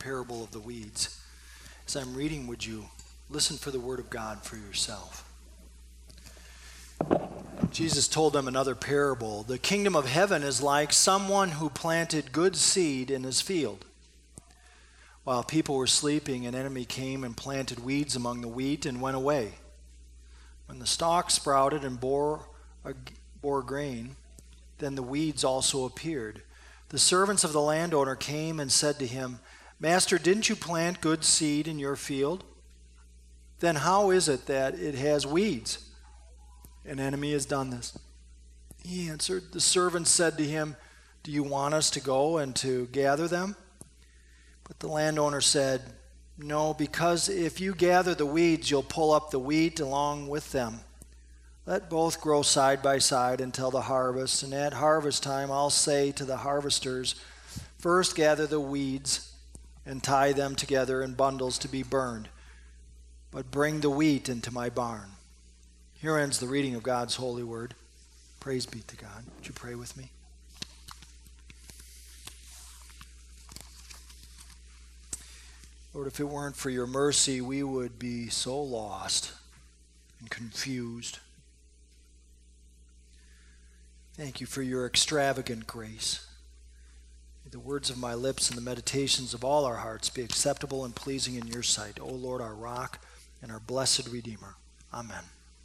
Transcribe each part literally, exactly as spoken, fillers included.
parable of the weeds. As I'm reading, would you listen for the word of God for yourself? Jesus told them another parable. The kingdom of heaven is like someone who planted good seed in his field. While people were sleeping, an enemy came and planted weeds among the wheat and went away. When the stalk sprouted and bore, bore grain, then the weeds also appeared. The servants of the landowner came and said to him, "Master, didn't you plant good seed in your field? Then how is it that it has weeds?" "An enemy has done this," he answered. The servants said to him, "Do you want us to go and to gather them?" But the landowner said, "No, because if you gather the weeds, you'll pull up the wheat along with them. Let both grow side by side until the harvest, and at harvest time I'll say to the harvesters, 'First gather the weeds and tie them together in bundles to be burned, but bring the wheat into my barn.'" Here ends the reading of God's holy word. Praise be to God. Would you pray with me? Lord, if it weren't for your mercy, we would be so lost and confused. Thank you for your extravagant grace. May the words of my lips and the meditations of all our hearts be acceptable and pleasing in your sight, O Lord, our rock and our blessed Redeemer. Amen.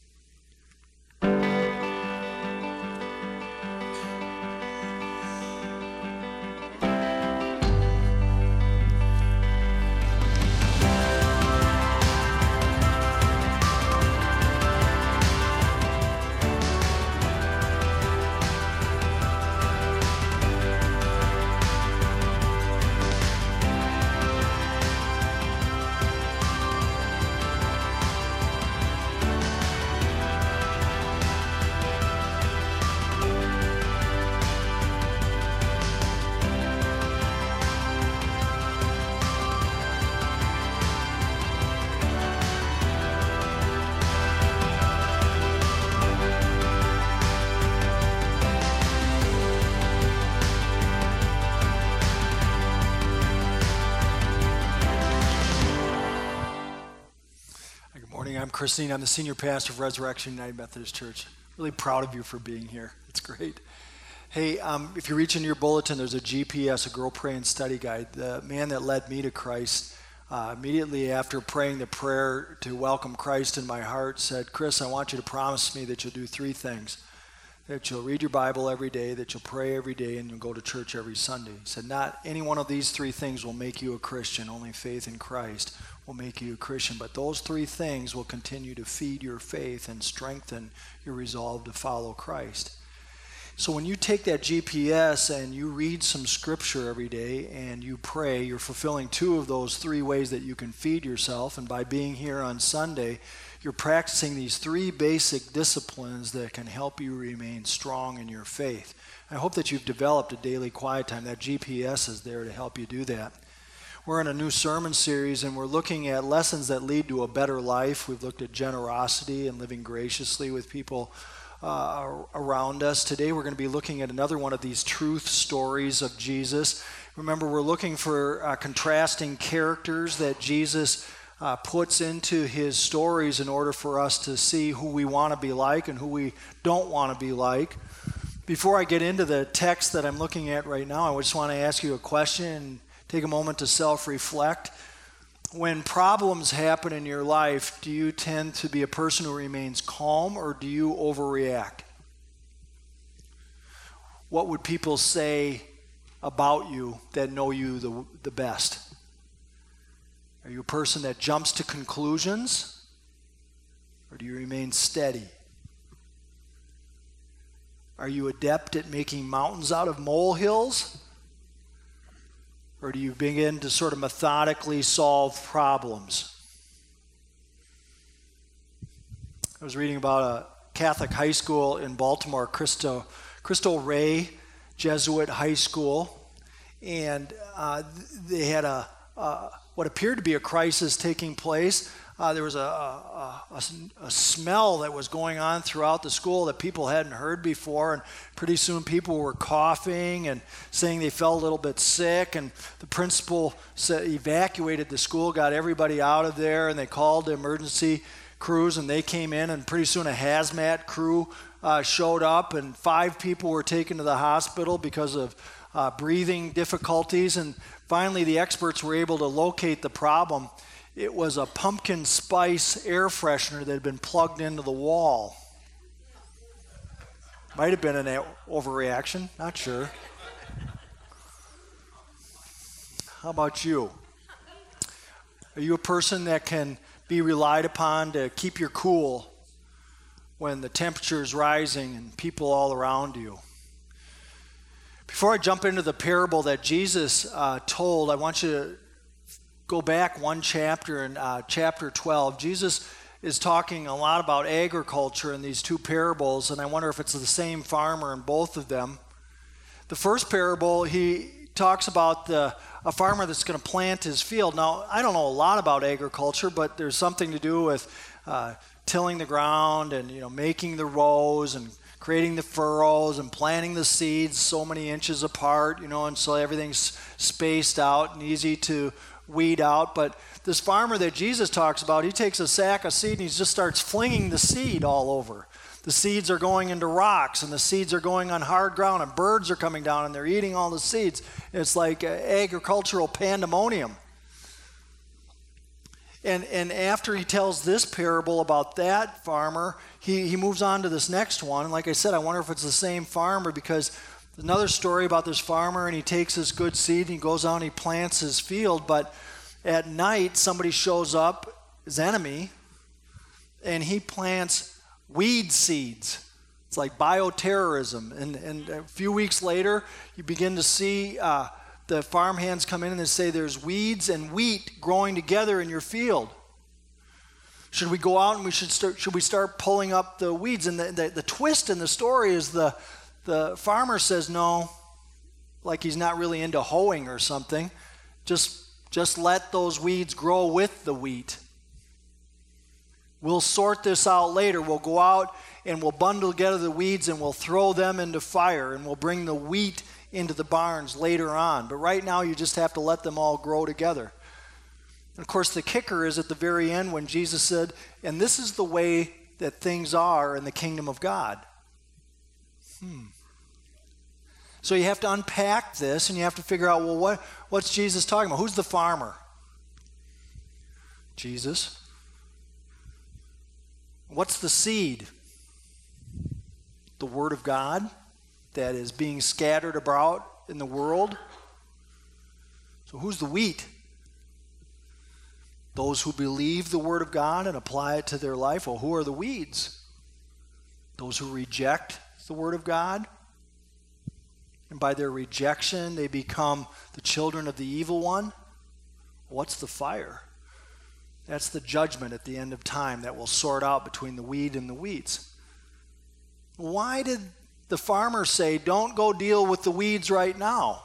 I'm Christine. I'm the senior pastor of Resurrection United Methodist Church. Really proud of you for being here. It's great. Hey, um, if you reach into your bulletin, there's a G P S, a Girl Praying Study Guide. The man that led me to Christ, uh, immediately after praying the prayer to welcome Christ in my heart, said, "Chris, I want you to promise me that you'll do three things. That you'll read your Bible every day, that you'll pray every day, and you'll go to church every Sunday." He said, not any one of these three things will make you a Christian. Only faith in Christ will make you a Christian. But those three things will continue to feed your faith and strengthen your resolve to follow Christ. So when you take that G P S and you read some scripture every day and you pray, you're fulfilling two of those three ways that you can feed yourself. And by being here on Sunday, you're practicing these three basic disciplines that can help you remain strong in your faith. I hope that you've developed a daily quiet time. That G P S is there to help you do that. We're in a new sermon series, and we're looking at lessons that lead to a better life. We've looked at generosity and living graciously with people uh, around us. Today we're going to be looking at another one of these truth stories of Jesus. Remember, we're looking for uh, contrasting characters that Jesus Uh, puts into his stories in order for us to see who we want to be like and who we don't want to be like. Before I get into the text that I'm looking at right now, I just want to ask you a question and take a moment to self-reflect. When problems happen in your life, do you tend to be a person who remains calm, or do you overreact? What would people say about you that know you the, the best? Are you a person that jumps to conclusions, or do you remain steady? Are you adept at making mountains out of molehills, or do you begin to sort of methodically solve problems? I was reading about a Catholic high school in Baltimore, Cristo, Cristo Rey Jesuit High School, and uh, they had a uh, what appeared to be a crisis taking place. Uh, there was a, a, a, a smell that was going on throughout the school that people hadn't heard before, and pretty soon people were coughing and saying they felt a little bit sick, and the principal said, evacuated the school, got everybody out of there, and they called the emergency crews, and they came in, and pretty soon a hazmat crew uh, showed up, and five people were taken to the hospital because of uh, breathing difficulties, and finally the experts were able to locate the problem. It was a pumpkin spice air freshener that had been plugged into the wall. Might have been an a- overreaction, not sure. How about you? Are you a person that can be relied upon to keep your cool when the temperature is rising and people all around you? Before I jump into the parable that Jesus uh, told, I want you to go back one chapter in uh, chapter twelve. Jesus is talking a lot about agriculture in these two parables, and I wonder if it's the same farmer in both of them. The first parable, he talks about the, a farmer that's going to plant his field. Now, I don't know a lot about agriculture, but there's something to do with uh, tilling the ground and, you know, making the rows and creating the furrows and planting the seeds so many inches apart, you know, and so everything's spaced out and easy to weed out. But this farmer that Jesus talks about, he takes a sack of seed and he just starts flinging the seed all over. The seeds are going into rocks, and the seeds are going on hard ground, and birds are coming down and they're eating all the seeds. It's like uh, agricultural pandemonium. And and after he tells this parable about that farmer, he, he moves on to this next one. And like I said, I wonder if it's the same farmer, because another story about this farmer, and he takes this good seed and he goes out and he plants his field, but at night somebody shows up, his enemy, and he plants weed seeds. It's like bioterrorism. And, and a few weeks later, you begin to see uh, the farmhands come in and they say there's weeds and wheat growing together in your field. Should we go out and we should start, should we start pulling up the weeds? And the, the, the twist in the story is the The farmer says no, like he's not really into hoeing or something. Just, just let those weeds grow with the wheat. We'll sort this out later. We'll go out and we'll bundle together the weeds and we'll throw them into fire, and we'll bring the wheat into the barns later on. But right now you just have to let them all grow together. And of course the kicker is at the very end when Jesus said, and this is the way that things are in the kingdom of God. Hmm. So you have to unpack this, and you have to figure out, well, what, what's Jesus talking about? Who's the farmer? Jesus. What's the seed? The Word of God that is being scattered about in the world. So who's the wheat? Those who believe the Word of God and apply it to their life. Well, who are the weeds? Those who reject the Word of God, and by their rejection they become the children of the evil one. What's the fire? That's the judgment at the end of time that will sort out between the weed and the weeds. Why did the farmer say, don't go deal with the weeds right now?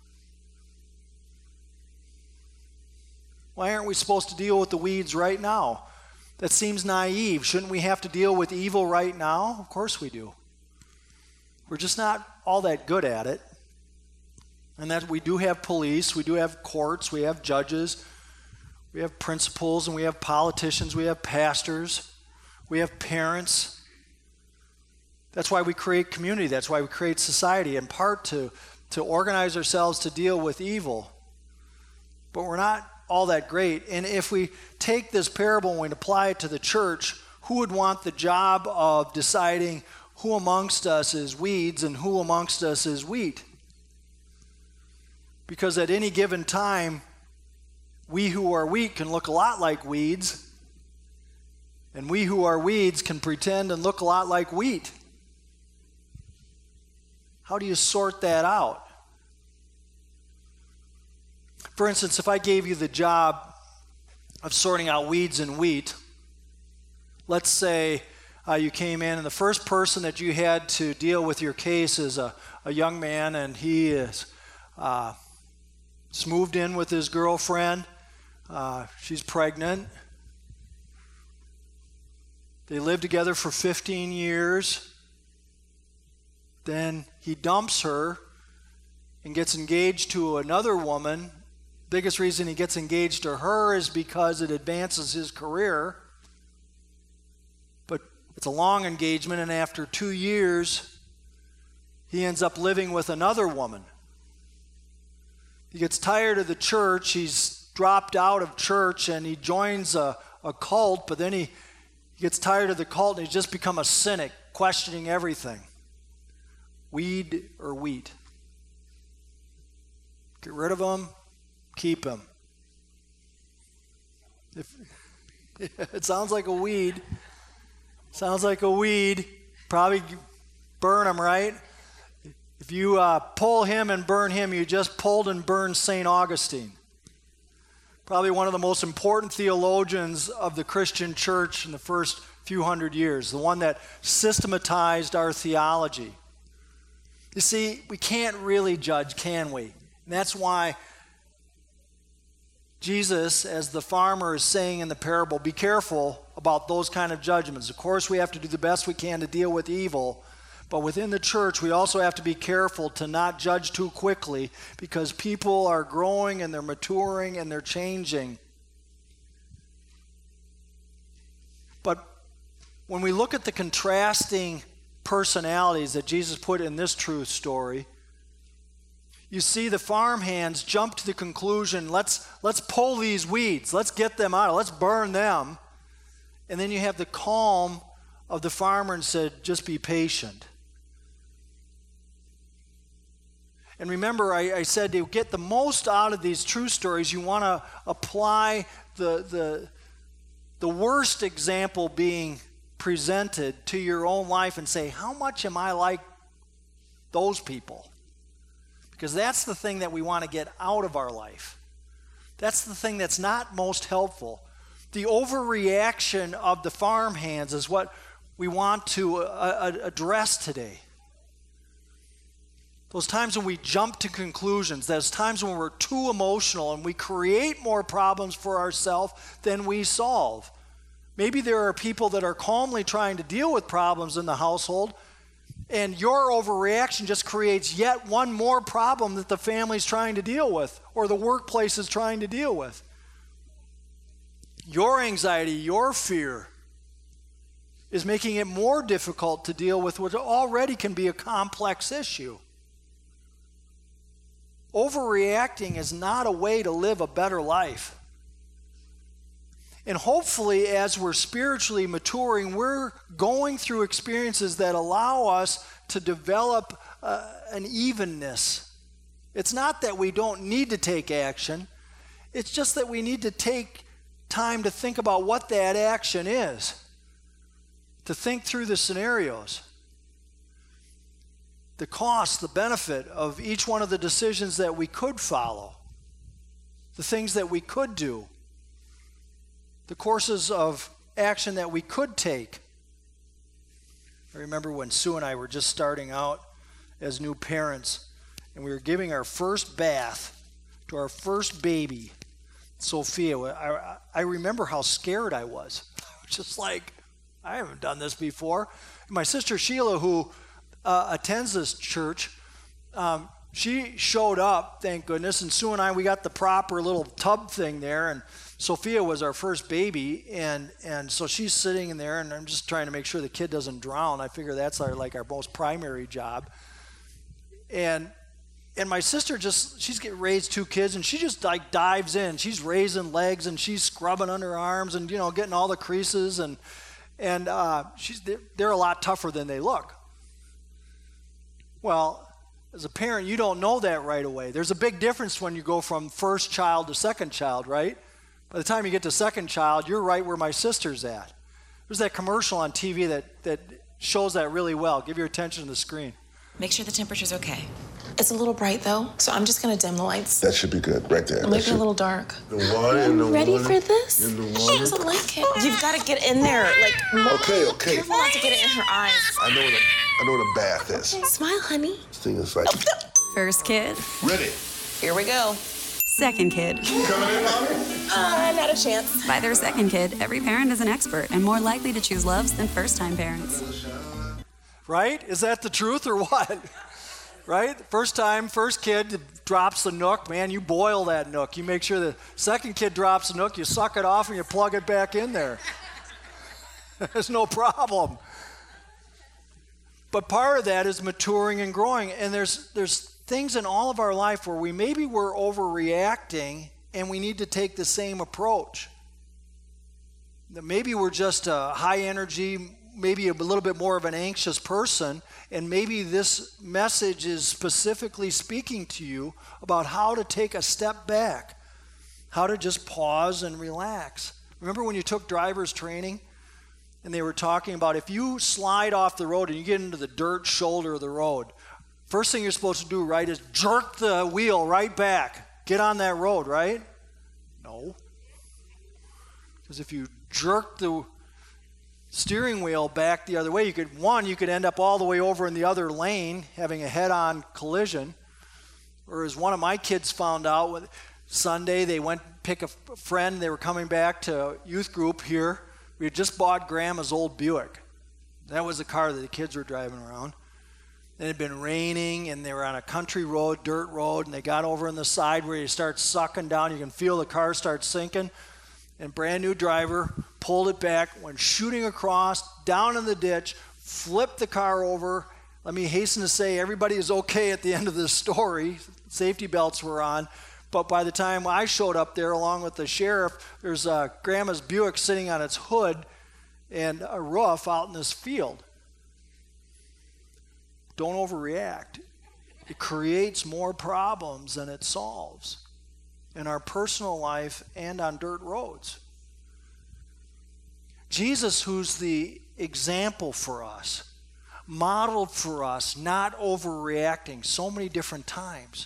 Why aren't we supposed to deal with the weeds right now? That seems naive. Shouldn't we have to deal with evil right now? Of course we do. We're just not all that good at it. And that we do have police, we do have courts, we have judges, we have principals, and we have politicians, we have pastors, we have parents. That's why we create community. That's why we create society, in part to, to organize ourselves to deal with evil. But we're not all that great. And if we take this parable and we apply it to the church, who would want the job of deciding who amongst us is weeds and who amongst us is wheat? Because at any given time, we who are wheat can look a lot like weeds, and we who are weeds can pretend and look a lot like wheat. How do you sort that out? For instance, if I gave you the job of sorting out weeds and wheat, let's say uh, you came in and the first person that you had to deal with your case is a, a young man, and he is uh, just moved in with his girlfriend. Uh, she's pregnant. They live together for fifteen years. Then he dumps her and gets engaged to another woman. Biggest reason he gets engaged to her is because it advances his career. But it's a long engagement, and after two years, he ends up living with another woman. He gets tired of the church. He's dropped out of church, and he joins a, a cult, but then he, he gets tired of the cult, and he's just become a cynic, questioning everything. Weed or wheat? Get rid of him, keep him. If, it sounds like a weed. Sounds like a weed. Probably burn him, right? If you uh, pull him and burn him, you just pulled and burned Saint Augustine. Probably one of the most important theologians of the Christian church in the first few hundred years. The one that systematized our theology. You see, we can't really judge, can we? And that's why Jesus, as the farmer, is saying in the parable, be careful about those kind of judgments. Of course, we have to do the best we can to deal with evil, but within the church, we also have to be careful to not judge too quickly, because people are growing and they're maturing and they're changing. But when we look at the contrasting personalities that Jesus put in this truth story, you see the farmhands jump to the conclusion, let's let's pull these weeds, let's get them out, let's burn them. And then you have the calm of the farmer and said, just be patient. And remember, I, I said to get the most out of these true stories, you want to apply the, the, the worst example being presented to your own life and say, how much am I like those people? Because that's the thing that we want to get out of our life. That's the thing that's not most helpful. The overreaction of the farmhands is what we want to uh, address today. Those times when we jump to conclusions, those times when we're too emotional and we create more problems for ourselves than we solve. Maybe there are people that are calmly trying to deal with problems in the household, and your overreaction just creates yet one more problem that the family's trying to deal with or the workplace is trying to deal with. Your anxiety, your fear is making it more difficult to deal with what already can be a complex issue. Overreacting is not a way to live a better life. And hopefully, as we're spiritually maturing, we're going through experiences that allow us to develop uh, an evenness. It's not that we don't need to take action. It's just that we need to take time to think about what that action is, to think through the scenarios, the cost, the benefit of each one of the decisions that we could follow, the things that we could do, the courses of action that we could take. I remember when Sue and I were just starting out as new parents, and we were giving our first bath to our first baby, Sophia. I, I remember how scared I was. I was just like, I haven't done this before. My sister Sheila, who uh, attends this church, um, she showed up, thank goodness, and Sue and I, we got the proper little tub thing there, and Sophia was our first baby, and, and so she's sitting in there, and I'm just trying to make sure the kid doesn't drown. I figure that's our, like our most primary job. And and my sister just, she's getting raised two kids, and she just like dives in. She's raising legs, and she's scrubbing under arms, and you know, getting all the creases, and and uh, she's they're, they're a lot tougher than they look. Well, as a parent, you don't know that right away. There's a big difference when you go from first child to second child, right? By the time you get to second child, you're right where my sister's at. There's that commercial on T V that, that shows that really well. Give your attention to the screen. Make sure the temperature's okay. It's a little bright, though, so I'm just going to dim the lights. That should be good, right there. It might be a little dark. The water in the Ready water, for this? in the She water. doesn't like it. You've got to get in there. Like, Okay, okay. careful not to get it in her eyes. I know what a, I know what a bath is. Smile, honey. This thing is like, First kiss. ready. Here we go. second kid. Uh, not a chance. By their second kid, every parent is an expert and more likely to choose Love's than first-time parents. Right? Is that the truth or what? Right? First time, first kid drops the Nook, man, you boil that Nook. You make sure the second kid drops the Nook, you suck it off and you plug it back in there. There's no problem. But part of that is maturing and growing. And there's there's things in all of our life where we maybe we're overreacting and we need to take the same approach. Maybe we're just a high energy, maybe a little bit more of an anxious person, and maybe this message is specifically speaking to you about how to take a step back, how to just pause and relax. Remember when you took driver's training and they were talking about if you slide off the road and you get into the dirt shoulder of the road, first thing you're supposed to do, right, is jerk the wheel right back. Get on that road, right? No. Because if you jerk the steering wheel back the other way, you could, one, you could end up all the way over in the other lane having a head-on collision. Or as one of my kids found out, with Sunday they went pick a friend, they were coming back to youth group here. We had just bought Grandma's old Buick. That was the car that the kids were driving around. It had been raining, and they were on a country road, dirt road, and they got over on the side where you start sucking down. You can feel the car start sinking. And brand new driver pulled it back, went shooting across, down in the ditch, flipped the car over. Let me hasten to say everybody is okay at the end of this story. Safety belts were on. But by the time I showed up there along with the sheriff, there's uh, Grandma's Buick sitting on its hood and a roof out in this field. Don't overreact. It creates more problems than it solves in our personal life and on dirt roads. Jesus, who's the example for us, modeled for us not overreacting so many different times.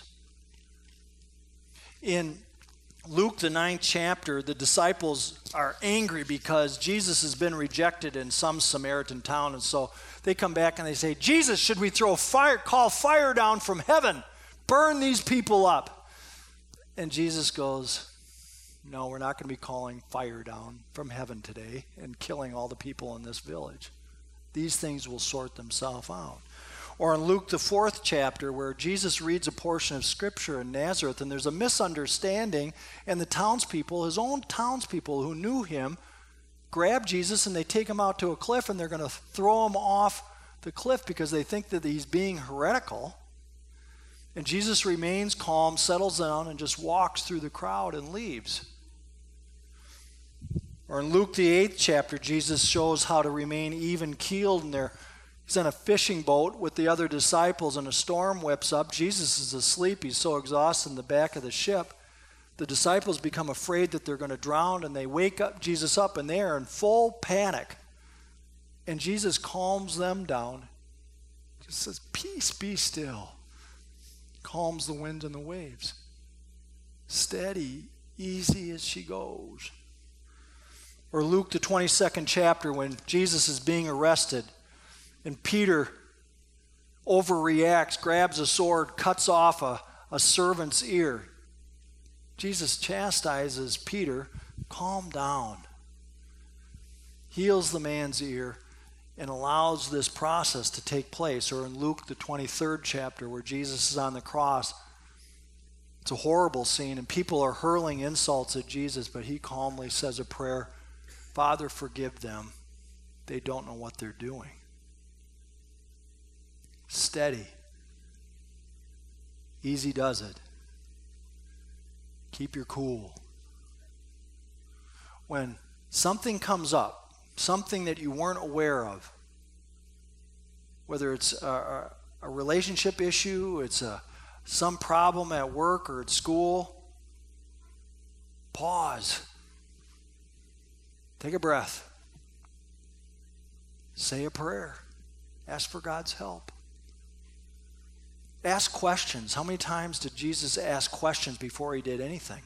In Luke, the ninth chapter, the disciples are angry because Jesus has been rejected in some Samaritan town. And so they come back and they say, Jesus, should we throw fire, call fire down from heaven, burn these people up? And Jesus goes, no, we're not going to be calling fire down from heaven today and killing all the people in this village. These things will sort themselves out. Or in Luke, the fourth chapter, where Jesus reads a portion of Scripture in Nazareth, and there's a misunderstanding, and the townspeople, his own townspeople who knew him, grab Jesus and they take him out to a cliff, and they're going to throw him off the cliff because they think that he's being heretical. And Jesus remains calm, settles down, and just walks through the crowd and leaves. Or in Luke, the eighth chapter, Jesus shows how to remain even-keeled in their He's on a fishing boat with the other disciples, and a storm whips up. Jesus is asleep. He's so exhausted in the back of the ship. The disciples become afraid that they're going to drown, and they wake up Jesus up, and they are in full panic. And Jesus calms them down. Just says, peace, be still. Calms the wind and the waves. Steady, easy as she goes. Or Luke, the twenty-second chapter, when Jesus is being arrested, and Peter overreacts, grabs a sword, cuts off a, a servant's ear. Jesus chastises Peter, calm down, heals the man's ear, and allows this process to take place. Or in Luke, the twenty-third chapter, where Jesus is on the cross, it's a horrible scene, and people are hurling insults at Jesus, but he calmly says a prayer, Father, forgive them. They don't know what they're doing. Steady. Easy does it. Keep your cool. When something comes up, something that you weren't aware of, whether it's a, a relationship issue, it's a, some problem at work or at school, pause. Take a breath. Say a prayer. Ask for God's help. Ask questions. How many times did Jesus ask questions before he did anything?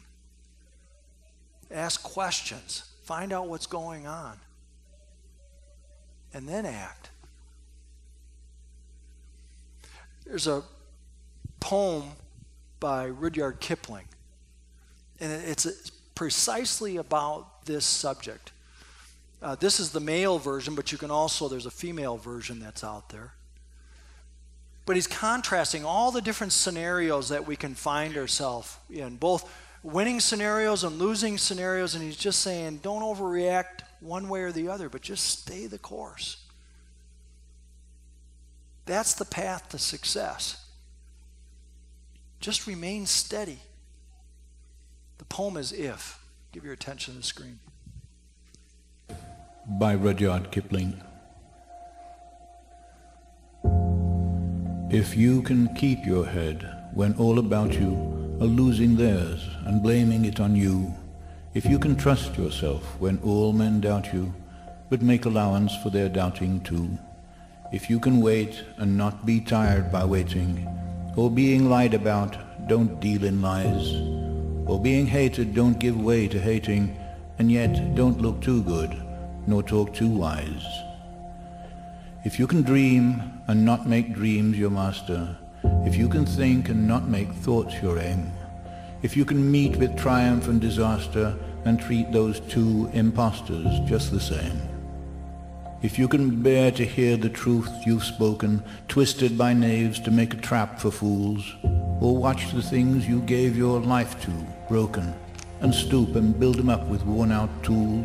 Ask questions. Find out what's going on. And then act. There's a poem by Rudyard Kipling And it's precisely about this subject. Uh, this is the male version, but you can also, there's a female version that's out there. But he's contrasting all the different scenarios that we can find ourselves in, both winning scenarios and losing scenarios, and he's just saying, don't overreact one way or the other, but just stay the course. That's the path to success. Just remain steady. The poem is If. Give your attention to the screen. By Rudyard Kipling. If you can keep your head when all about you are losing theirs and blaming it on you, if you can trust yourself when all men doubt you, but make allowance for their doubting too, if you can wait and not be tired by waiting, or being lied about, don't deal in lies, or being hated, don't give way to hating, and yet don't look too good, nor talk too wise. If you can dream and not make dreams your master, if you can think and not make thoughts your aim, if you can meet with triumph and disaster and treat those two impostors just the same, if you can bear to hear the truth you've spoken, twisted by knaves to make a trap for fools, or watch the things you gave your life to broken, and stoop and build them up with worn-out tools,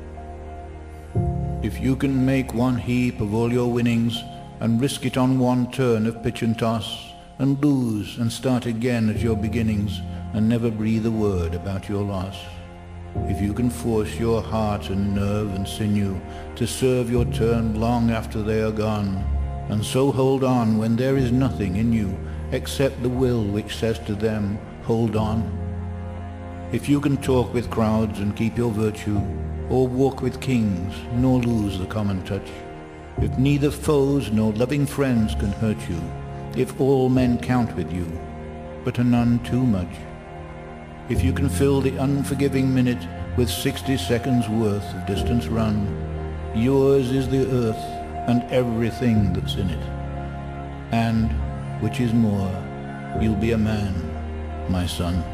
if you can make one heap of all your winnings and risk it on one turn of pitch and toss, and lose and start again at your beginnings and never breathe a word about your loss, if you can force your heart and nerve and sinew to serve your turn long after they are gone, and so hold on when there is nothing in you except the will which says to them, hold on, if you can talk with crowds and keep your virtue, or walk with kings, nor lose the common touch, if neither foes nor loving friends can hurt you, if all men count with you, but are none too much, if you can fill the unforgiving minute with sixty seconds worth of distance run, yours is the earth and everything that's in it, and, which is more, you'll be a man, my son.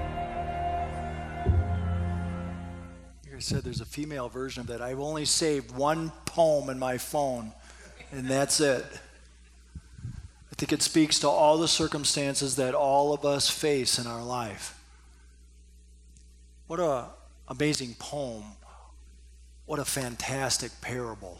I said there's a female version of that. I've only saved one poem in my phone, and that's it. I think it speaks to all the circumstances that all of us face in our life. What an amazing poem. What a fantastic parable.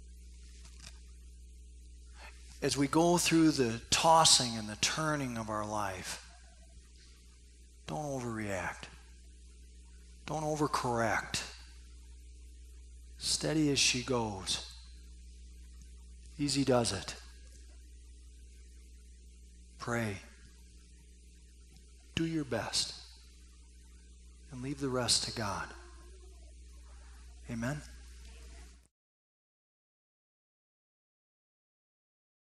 As we go through the tossing and the turning of our life, don't overreact. Don't overcorrect. Steady as she goes. Easy does it. Pray. Do your best. And leave the rest to God. Amen.